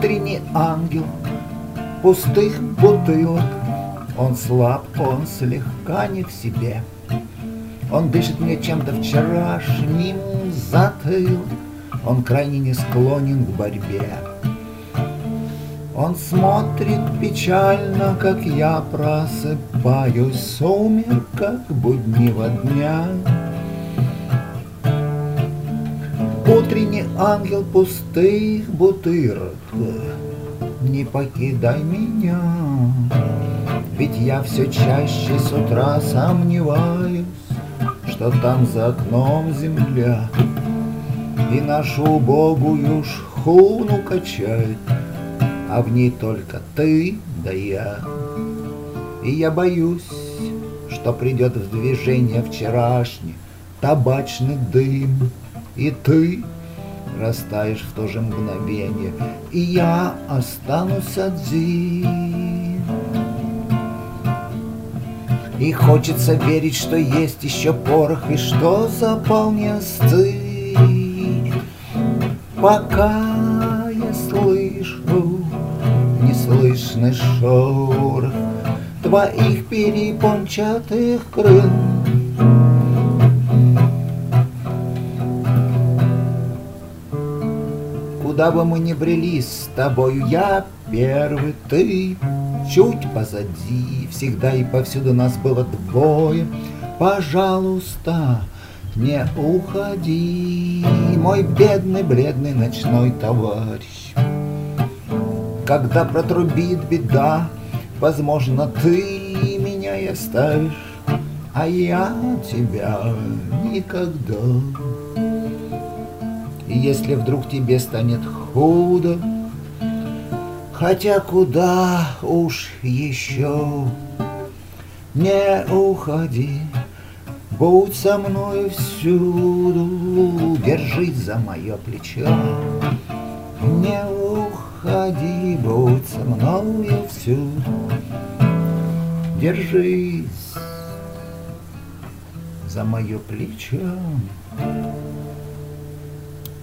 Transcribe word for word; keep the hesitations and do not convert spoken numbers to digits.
Утренний ангел пустых бутылок. Он слаб, он слегка не в себе. Он дышит мне чем-то вчерашним затылок. Он крайне не склонен к борьбе. Он смотрит печально, как я просыпаюсь в сумерках буднего дня. Утренний ангел пустых бутырок, не покидай меня, ведь я все чаще с утра сомневаюсь, что там за окном земля и нашу убогую шхуну качает, а в ней только ты да я. И я боюсь, что придет в движение вчерашний табачный дым, и ты растаешь в то же мгновение, и я останусь один. И хочется верить, что есть еще порох, и что запал не остыл, пока я слышу неслышный шорох твоих перепончатых крыл. Куда бы мы ни брели с тобою, я первый, ты чуть позади. Всегда и повсюду нас было двое. Пожалуйста, не уходи, мой бедный, бледный ночной товарищ. Когда протрубит беда, возможно, ты меня и оставишь, а я тебя никогда. И если вдруг тебе станет худо, хотя куда уж еще, не уходи, будь со мной всюду, держись за мое плечо. Не уходи, будь со мною всюду, держись за мое плечо.